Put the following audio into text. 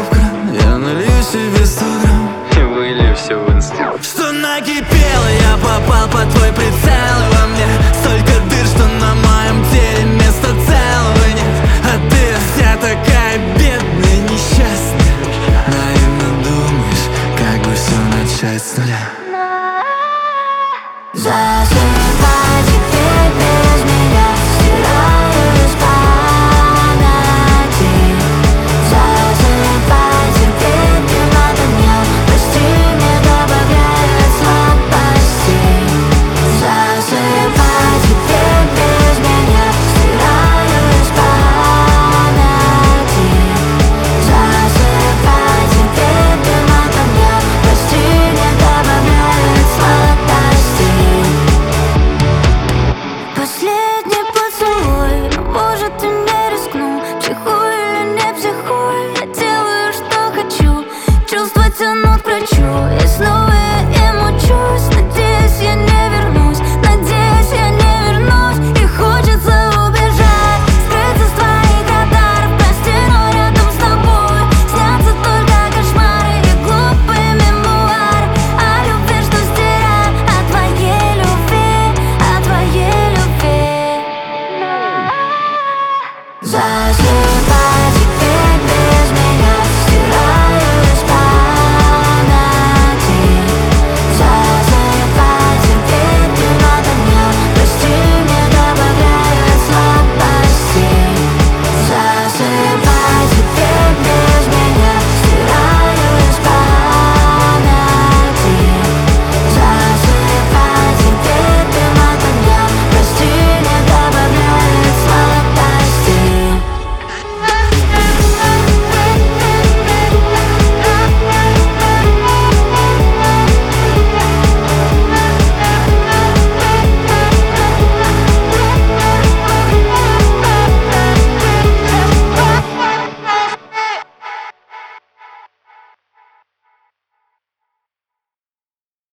кран, я налью себе 100 грамм и вылью все в инсту. Что накипело, я попал под твой прицел, и во мне столько дыр, что на моем теле места целого нет. А ты вся такая бедная, несчастная, наивно думаешь, как бы все начать с нуля. Засыпай теперь без меня, стираю из памяти. Засыпай теперь, не надо мне, прости, не добавляет слабости. Засыпай теперь без меня, стираю из памяти. Засыпай теперь, не надо мне, прости, не добавляет слабости. Последний поцелуй, но может и не рискну. Психую или не психую, я делаю, что хочу. Чувства тянут к врачу и снова